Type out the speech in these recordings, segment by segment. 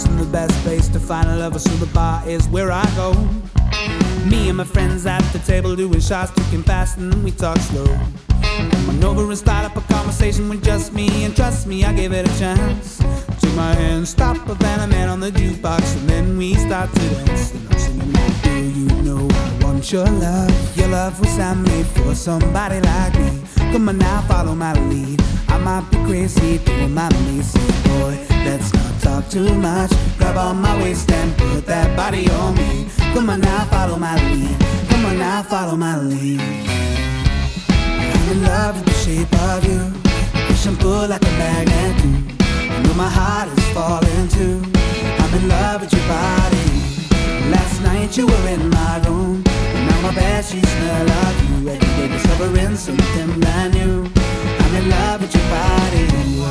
and the best place to find a lover, so the bar is where I go. Me and my friends at the table doing shots, drinking fast, and then we talk slow. Come on over and start up a conversation with just me, and trust me, I gave it a chance. Took my hand, stop a Van Man on the jukebox, and then we start to dance. And I'm singing like, do you know I want your love? Your love was handmade for somebody like me. Come on now, follow my lead. I might be crazy, doing my lazy. Boy, let's not talk too much. Grab on my waist and put that body on me. Come on now, follow my lead. Come on now, follow my lead. I'm in love with the shape of you. Push and pull like a magnet do. I know my heart is falling too. I'm in love with your body. Last night you were in my room, and now my bedsheets smell of you. Every day discovering something brand new. I'm in love with your body.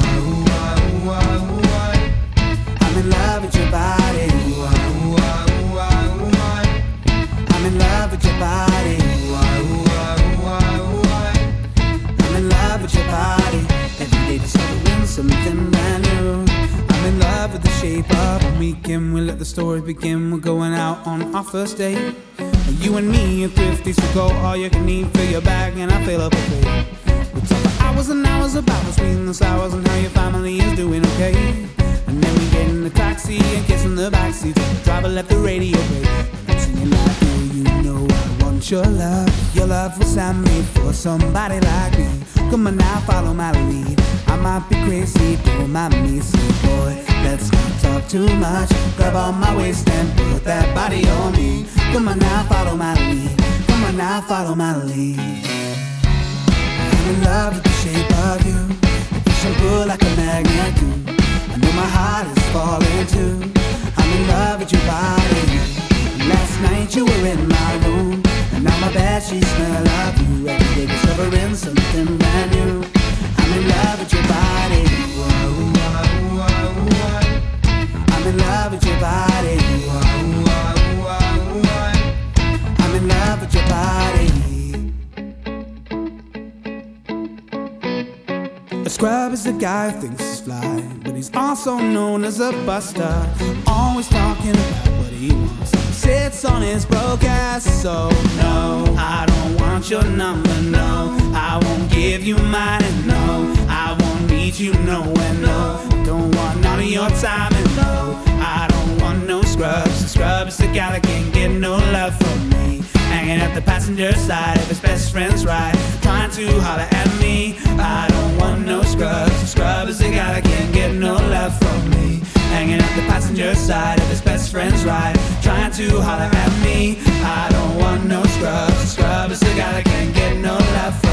I'm in love with your body. I'm in love with your body. I'm in love with your body. Every day discovering something brand new. I'm in love with the shape of a weekend. We let the story begin. We're going out on our first date. You and me and thrifties will go all you can eat. Fill your bag and I fill up a plate. We talk for hours and hours about the sweet and the sours and how your family is doing okay. And then we get in the taxi and kiss in the backseat. The driver left the radio play. And I'm singing like, do you know I want your love? Your love was handmade for somebody like me. Come on now, follow my lead. I might be crazy, don't mind me. So boy, let's not talk too much. Grab on my waist and put that body on me. Come on now, follow my lead. Come on now, follow my lead. I'm in love with the shape of you. You push and pull like a magnet do. I know my heart is falling too. I'm in love with your body. Last night you were in my room, and now my bedsheets smell of you. Every day discovering something brand new. I'm in love with your body. I'm in love with your body. I'm in love with your body. A scrub is a guy who thinks he's fly, but he's also known as a buster. Always talking about what he wants. Sits on his broke ass. So no, I don't want your number, no. I won't give you mine, and no, I won't meet you nowhere, no. Don't want none of your time, and no, I don't want no scrubs. A scrub is the guy that can't get no love from me. Hanging at the passenger side of his best friend's ride, trying to holler at me. I don't want no scrubs. A scrub is the guy that can't get no love from me. Hanging at the passenger side of his best friend's ride, trying to holler at me. I don't want no scrubs. A scrub is the guy that can't get no love from me.